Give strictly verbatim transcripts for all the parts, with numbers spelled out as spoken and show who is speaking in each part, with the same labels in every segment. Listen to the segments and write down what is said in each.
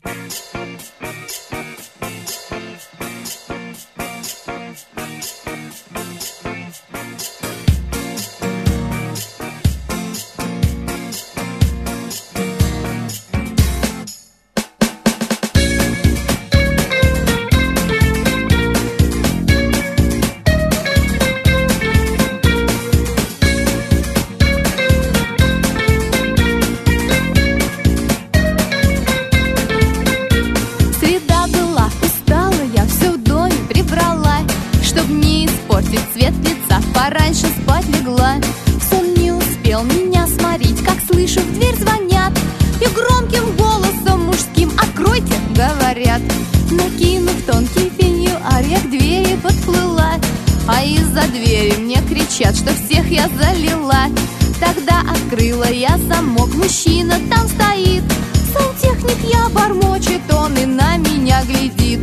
Speaker 1: Цвет лица, пораньше спать легла. Сон не успел меня сморить, как слышу, в дверь звонят. И громким голосом мужским: «Откройте!» — говорят. Накинув тонкий пеньюар, я к двери подплыла, а из-за двери мне кричат, что всех я залила. Тогда открыла я замок, мужчина там стоит. Сантехник я, бормочет он, и на меня глядит.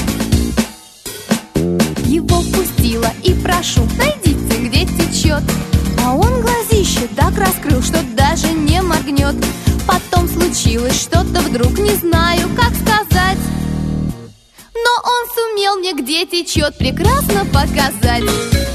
Speaker 1: Его впустила и прошу: найдите, где течет. А он глазище так раскрыл, что даже не моргнет. Потом случилось что-то вдруг, не знаю, как сказать, но он сумел мне, где течет, прекрасно показать.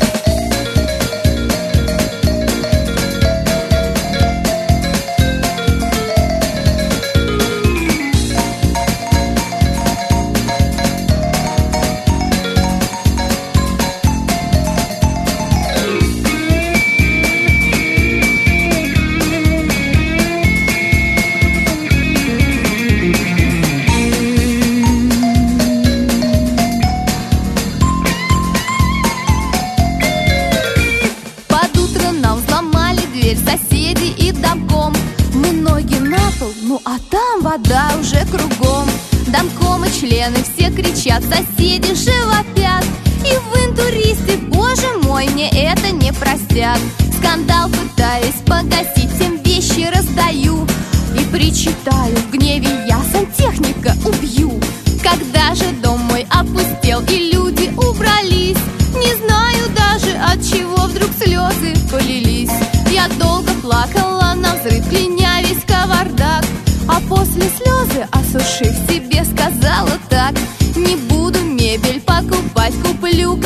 Speaker 1: Соседи и домком. Мы ноги на пол, ну а там вода уже кругом. Домком и члены все кричат, соседи же вопят. И в интуристе, боже мой, мне это не простят. Скандал пытаюсь погасить, всем вещи раздаю и причитаю в гневе: я сантехника убью. Когда же дом мой опустел и люди убрались, не знаю даже, от чего вдруг слезы полились. Я долго плакала навзрыд, кляня весь кавардак, а после слезы, осушив, себе сказала так: не буду мебель покупать, куплю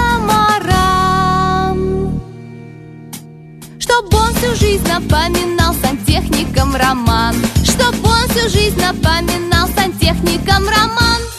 Speaker 1: катамаран. Чтоб он всю жизнь напоминал сантехникам роман, Чтоб он всю жизнь напоминал сантехникам роман.